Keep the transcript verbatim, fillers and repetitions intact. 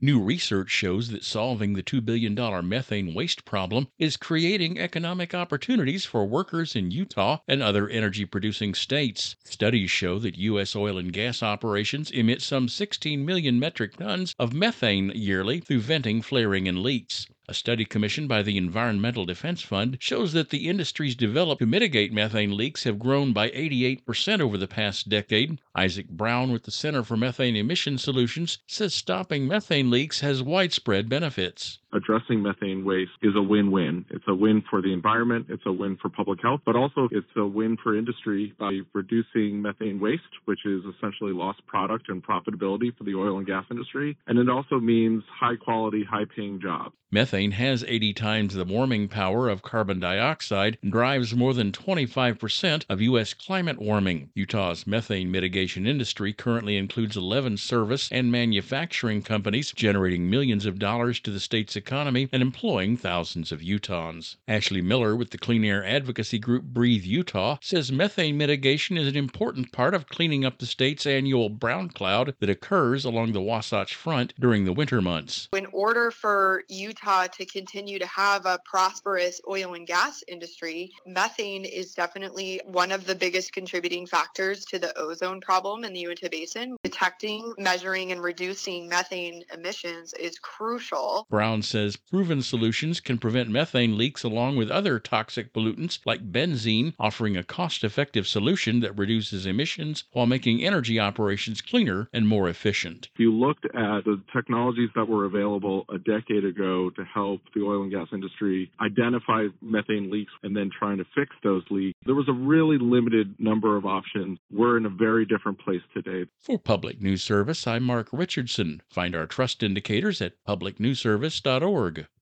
New research shows that solving the two billion dollars methane waste problem is creating economic opportunities for workers in Utah and other energy producing states. Studies show that U S oil and gas operations emit some sixteen million metric tons of methane yearly through venting, flaring, and leaks. A study commissioned by the Environmental Defense Fund shows that the industries developed to mitigate methane leaks have grown by eighty-eight percent over the past decade. Isaac Brown with the Center for Methane Emission Solutions says stopping methane leaks has widespread benefits. Addressing methane waste is a win-win. It's a win for the environment, it's a win for public health, but also it's a win for industry by reducing methane waste, which is essentially lost product and profitability for the oil and gas industry. And it also means high-quality, high-paying jobs. Methane has eighty times the warming power of carbon dioxide and drives more than twenty-five percent of U S climate warming. Utah's methane mitigation industry currently includes eleven service and manufacturing companies, generating millions of dollars to the state's economy and employing thousands of Utahns. Ashley Miller with the clean air advocacy group Breathe Utah says methane mitigation is an important part of cleaning up the state's annual brown cloud that occurs along the Wasatch Front during the winter months. In order for Utah to continue to have a prosperous oil and gas industry, methane is definitely one of the biggest contributing factors to the ozone problem in the Uinta Basin. Detecting, measuring, and reducing methane emissions is crucial. Brown says proven solutions can prevent methane leaks along with other toxic pollutants like benzene, offering a cost-effective solution that reduces emissions while making energy operations cleaner and more efficient. If you looked at the technologies that were available a decade ago to help the oil and gas industry identify methane leaks and then trying to fix those leaks, there was a really limited number of options. We're in a very different place today. For Public News Service, I'm Mark Richardson. Find our trust indicators at public news service dot org.